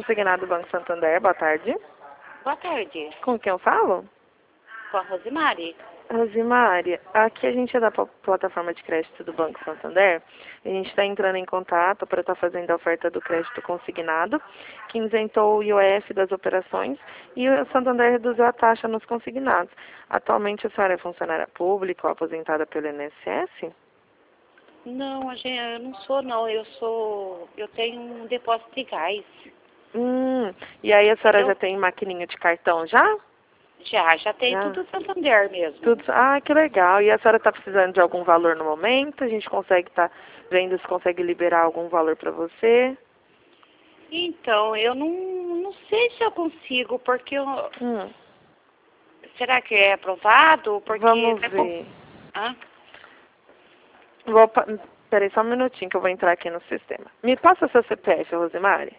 Consignado do Banco Santander, boa tarde. Boa tarde. Com quem eu falo? Com a Rosimari. Rosimari, aqui a gente é da plataforma de crédito do Banco Santander. A gente está entrando em contato para estar fazendo a oferta do crédito consignado, que isentou o IOF das operações e o Santander reduziu a taxa nos consignados. Atualmente a senhora é funcionária pública ou aposentada pelo INSS? Não, eu não sou não. Eu tenho um depósito de gás. E aí a senhora Entendeu? já tem maquininha de cartão já? Já tem Já. tudo Santander mesmo. Tudo, que legal. E a senhora está precisando de algum valor no momento? A gente consegue estar vendo se consegue liberar algum valor para você. Então, eu não sei se eu consigo, porque será que é aprovado? Porque Vamos ver. Hã? Peraí só um minutinho que eu vou entrar aqui no sistema. Me passa seu CPF, Rosimari.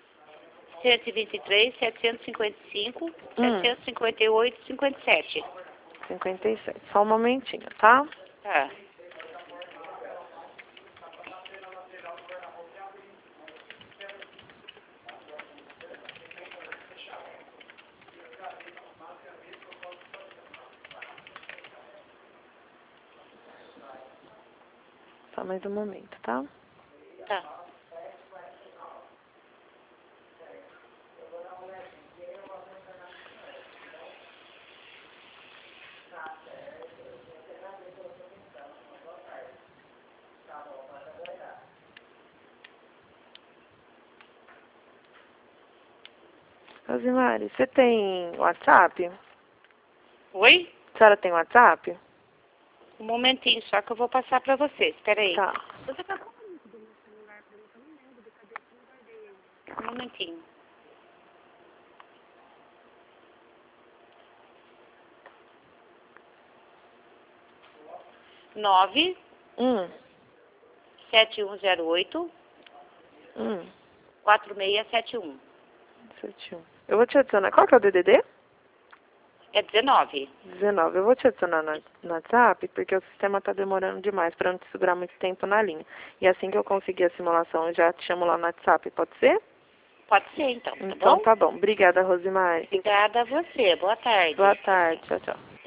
123, 755, 758, 57. 57. Só um momentinho, tá? Tá. Só mais um momento, tá? Tá. Rosimari, você tem WhatsApp? Oi? A senhora tem WhatsApp? Um momentinho, só que eu vou passar pra você. Espera aí. Tá. Um momentinho. 9 7108 4671. 71. Eu vou te adicionar. Qual que é o DDD? É 19. 19. Eu vou te adicionar no WhatsApp, porque o sistema está demorando demais para não te segurar muito tempo na linha. E assim que eu conseguir a simulação, eu já te chamo lá no WhatsApp, pode ser? Pode ser, então, tá Então bom? tá bom. Obrigada, Rosimari. Obrigada a você. Boa tarde. Boa tarde. Tchau, tchau.